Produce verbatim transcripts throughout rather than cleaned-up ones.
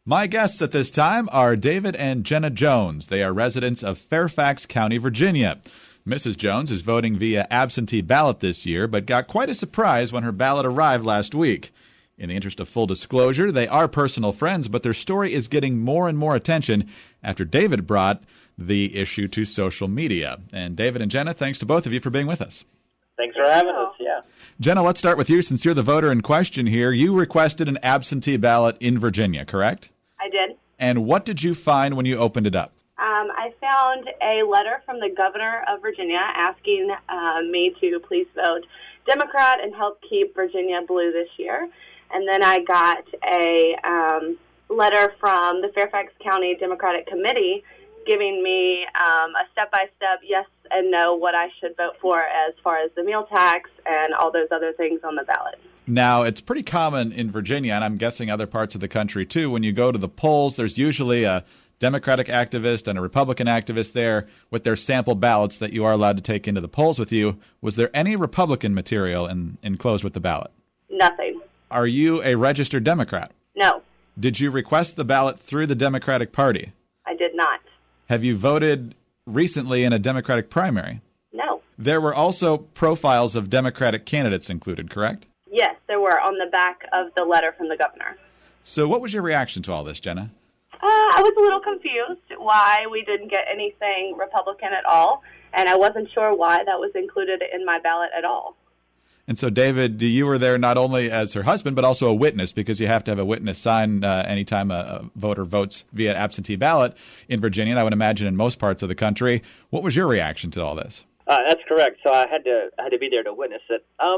My guests at this time are David and Jenna Jones. They are residents of Fairfax County, Virginia. Missus Jones is voting via absentee ballot this year, but got quite a surprise when her ballot arrived last week. In the interest of full disclosure, they are personal friends, but their story is getting more and more attention after David brought the issue to social media. And David and Jenna, thanks to both of you for being with us. Thanks for having us, yeah. Jenna, let's start with you since you're the voter in question here. You requested an absentee ballot in Virginia, correct? I did. And what did you find when you opened it up? Um, I found a letter from the governor of Virginia asking uh, me to please vote Democrat and help keep Virginia blue this year. And then I got a um, letter from the Fairfax County Democratic Committee giving me um, a step-by-step yes and no what I should vote for as far as the meal tax and all those other things on the ballot. Now, it's pretty common in Virginia, and I'm guessing other parts of the country too, when you go to the polls, there's usually a Democratic activist and a Republican activist there with their sample ballots that you are allowed to take into the polls with you. Was there any Republican material in, enclosed with the ballot? Nothing. Are you a registered Democrat? No. Did you request the ballot through the Democratic Party? I did not. Have you voted recently in a Democratic primary? No. There were also profiles of Democratic candidates included, correct? Yes, there were on the back of the letter from the governor. So what was your reaction to all this, Jenna? Uh, I was a little confused why we didn't get anything Republican at all, and I wasn't sure why that was included in my ballot at all. And so, David, you were there not only as her husband, but also a witness, because you have to have a witness sign uh, anytime a, a voter votes via absentee ballot in Virginia, and I would imagine in most parts of the country. What was your reaction to all this? Uh, that's correct. So I had to I had to be there to witness it. Um,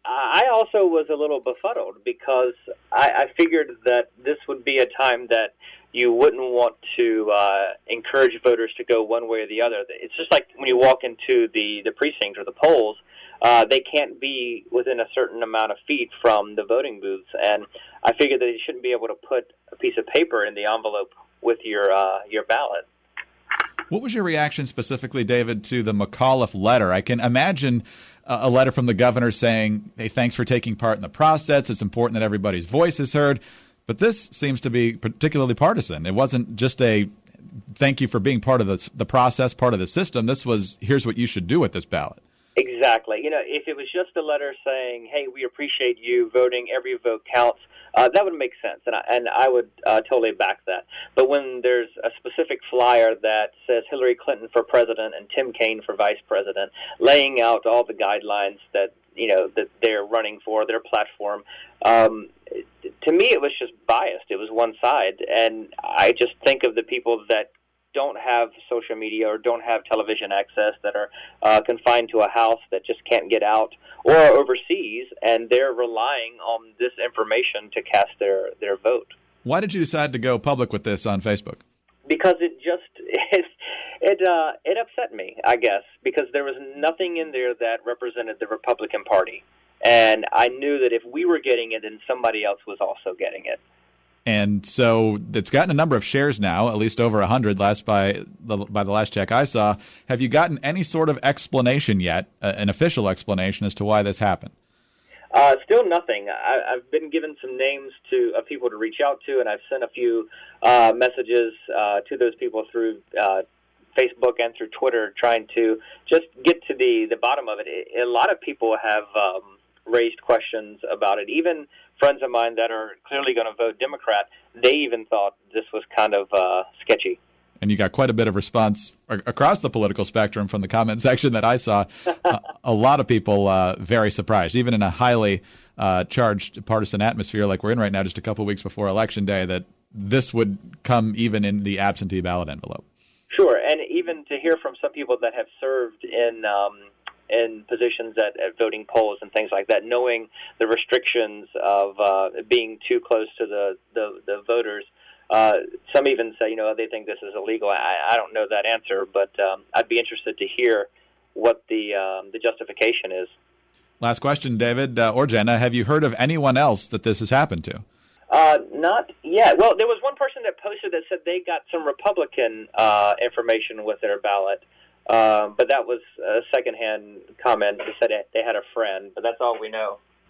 I also was a little befuddled because I, I figured that this would be a time that you wouldn't want to uh, encourage voters to go one way or the other. It's just like when you walk into the, the precinct or the polls, uh, they can't be within a certain amount of feet from the voting booths. And I figured that you shouldn't be able to put a piece of paper in the envelope with your uh, your ballot. What was your reaction specifically, David, to the McAuliffe letter? I can imagine a letter from the governor saying, hey, thanks for taking part in the process. It's important that everybody's voice is heard. But this seems to be particularly partisan. It wasn't just a thank you for being part of the, the process, part of the system. This was, here's what you should do with this ballot. Exactly. You know, if it was just a letter saying, hey, we appreciate you voting, every vote counts, uh, that would make sense, and I, and I would uh, totally back that. But when there's a specific flyer that says Hillary Clinton for president and Tim Kaine for vice president, laying out all the guidelines that, you know, that they're running for, their platform, um, to me it was just biased. It was one side, and I just think of the people that don't have social media or don't have television access, that are uh, confined to a house, that just can't get out, or are overseas, and they're relying on this information to cast their, their vote. Why did you decide to go public with this on Facebook? Because it just it it, uh, it upset me, I guess, because there was nothing in there that represented the Republican Party, and I knew that if we were getting it, then somebody else was also getting it. And so it's gotten a number of shares now, at least over one hundred last by the, by the last check I saw. Have you gotten any sort of explanation yet, uh, an official explanation as to why this happened? Uh, still nothing. I, I've been given some names to of people to reach out to, and I've sent a few uh, messages uh, to those people through uh, Facebook and through Twitter, trying to just get to the, the bottom of it. A lot of people have um, raised questions about it. Even friends of mine that are clearly going to vote Democrat, they even thought this was kind of uh, sketchy. And you got quite a bit of response across the political spectrum from the comment section that I saw. uh, a lot of people uh, very surprised, even in a highly uh, charged partisan atmosphere like we're in right now, just a couple of weeks before Election Day, that this would come even in the absentee ballot envelope. Sure, and even to hear from some people that have served in um, in positions at, at voting polls and things like that, knowing the restrictions of uh, being too close to the, the, the voters. Uh, some even say, you know, they think this is illegal. I, I don't know that answer, but um, I'd be interested to hear what the um, the justification is. Last question, David uh, or Jenna. Have you heard of anyone else that this has happened to? Uh, not yet. Well, there was one person that posted that said they got some Republican uh, information with their ballot. Um, but that was a secondhand comment. They said they had a friend, but that's all we know.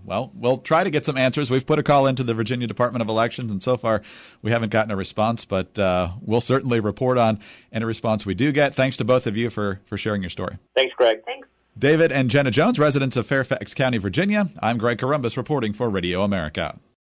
Well, we'll try to get some answers. We've put a call into the Virginia Department of Elections, and so far we haven't gotten a response, but uh, we'll certainly report on any response we do get. Thanks to both of you for, for sharing your story. Thanks, Greg. Thanks. David and Jenna Jones, residents of Fairfax County, Virginia. I'm Greg Corombos reporting for Radio America.